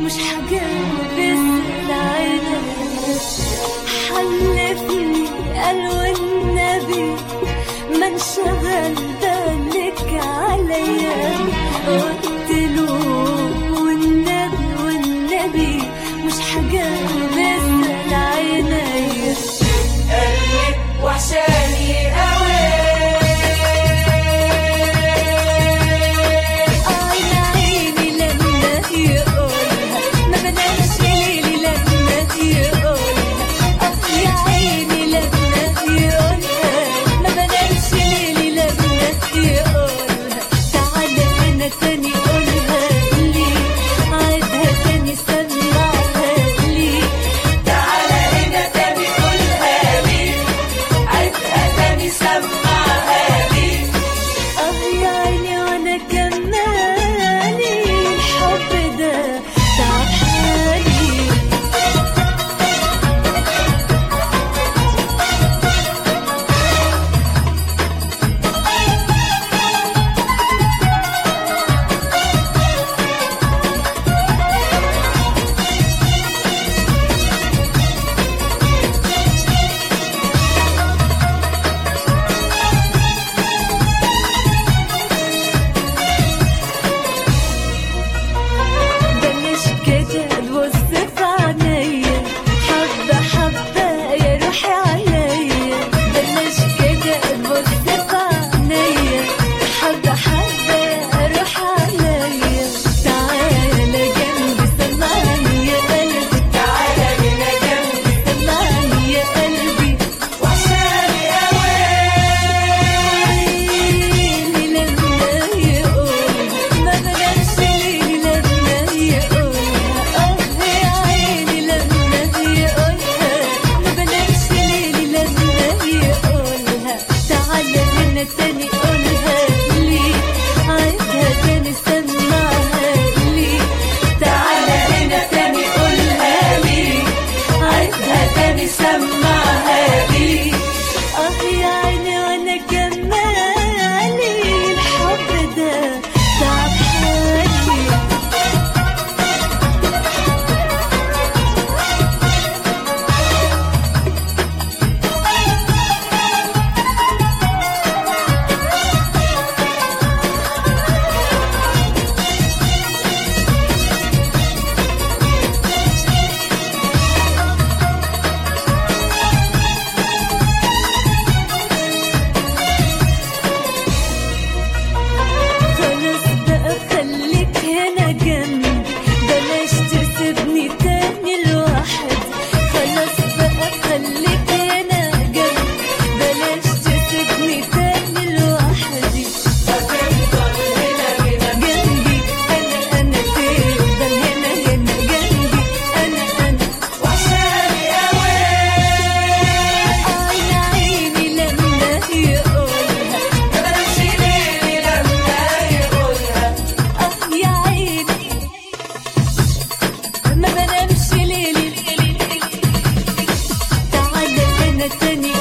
مش حجابس العينات. حلفني قال والنبي ما انشغل بالك عليا. قلت له والنبي مش حجابس العينات. قالك وحشاني قوي عيني لما يقولها ما بنامش ليلي لما يقولها. يا عيني لما يقولها ما بنامش ليلي لما يقولها. تعالى هنا تاني قولها لي عيدها تاني سمعها لي. تعالى هنا تاني قولها لي عيدها تاني سمعها لي. يا عيني وانا كمالي الحب ده تعب حالي. بلاش كده تبص في عينيا حبة حبة يا روحي عليا. بلاش كده تبص في عينيا حبة حبة يا روحي عليا. تعالى جنبي سمعني يا قلبي. تعالى هنا جنبي سمعني يا قلبي. وحشاني قوي عيني لما يقولها ما بنامش ليلي لما يقولها. يا عيني لما يقولها ما بنامش ليلي لما يقولها. تعالى هنا تاني قولها لي عيدها تاني سمعها لي. تعالى هنا تاني قولها لي عيدها تاني سمعها لي. يا عيني وانا كمالي الحب ده تعب حالي. خلاص بقى خليك هنا جنبي بلاش تسيبني تاني لوحدي. خلاص بقى خليك هنا جنبي بلاش تسيبني تاني لوحدي. هتفضل هنا جنبي أنا تفضل هنا جنبي أنا. وحشاني قوي عيني لما يقولها ما بنامش ليلي لما يقولها. يا عيني ما بنامش ليلي. تعالى هنا تاني